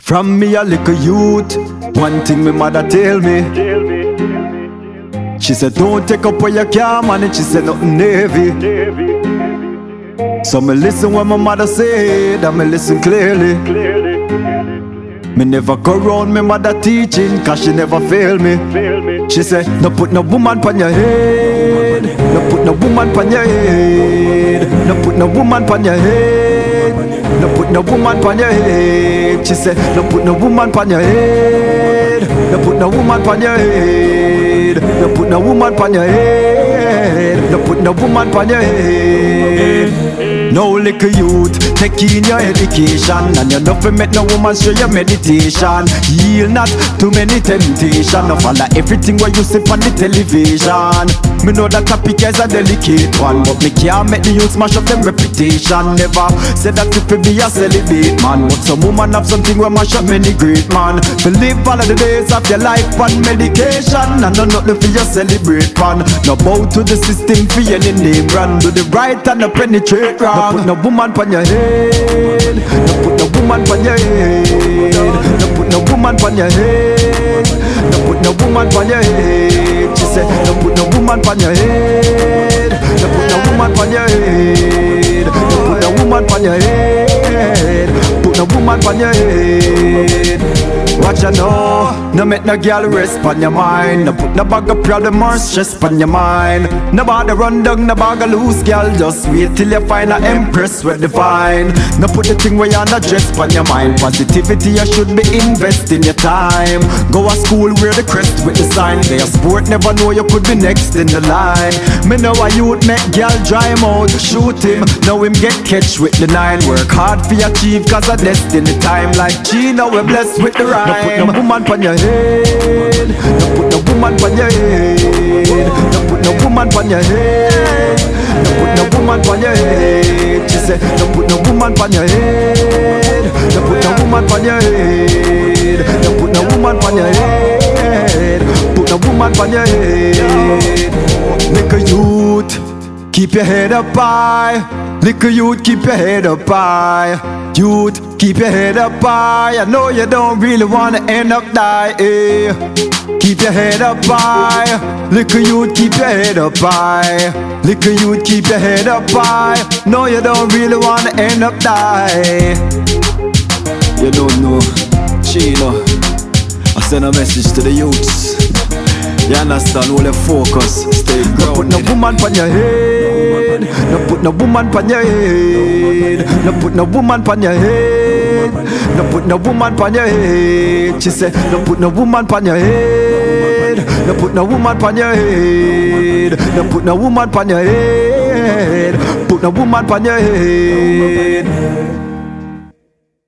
From me a little youth, one thing my mother tell me. She said don't take up where you can manage, she said nothing heavy. So me listen when my mother said, and me listen clearly. Me never go round me mother teaching, cause she never fail me. She said, no put no woman pon your head, no put no woman pon your head, no put no woman pon your head, no put no woman pon your head. She said, no put no woman pon your head, no put no woman pon your head, no put no woman pon your head, no put no woman pon your head. No little youth, take in your education, and you never met no woman show your meditation. Yield not too many temptation, no follow everything where you see on the television. Me know that topic is a delicate one, but me can't make the youth smash up them reputation. Never said that you could be a celibate man, but some woman have something where mash up many great man. To live all of the days of your life on medication, and no nothing for your celebrate man. No bow to the system for any name brand. Do the right and no penetrate wrong. No put no woman pon your head, no put no woman pon your head, no put no woman pon your head, no put no woman pon your head. She said, no put no woman pon your head, no put no woman pon your head, no put no woman pon your head, put no woman pon your head. Watch ya know, no make no girl rest pon your mind, no put no bag of problem or stress pon your mind. No bother run down, no bag of loose girl, just wait till you find a empress with divine. No put the thing where you under dress pon your mind. Positivity you should be investing your time. Go a school wear the crest with the sign. Play a sport, never know you could be next in the line. Me know a youth make girl dry him out, shoot him, now him get catch with the 9. Work hard for achieve cause of destiny time. Like Gina we blessed with the rhyme. No put no woman pon your head, no put no woman pon your head, no put no woman pon your head, no put no woman pon your head. She said, no put no woman pon your head, no put no woman pon your head, no put no woman pon your head, put no woman pon your head. Little youth, keep your head up high. Little youth, keep your head up high. Youth, keep your head up high. I know you don't really wanna end up die. Keep your head up high. Little youth, keep your head up high. Little youth, keep your head up high. No, you don't really wanna end up die. You don't know, Chino. I send a message to the youths. You understand, all the focus, stay grounded. No put no woman pon your head, no put no woman pon your head, no put no woman pon your head, no put no woman pon your head. She said, no put no woman pon your head, no put no woman pon your head, no put no woman pon your head, put no woman pon your head.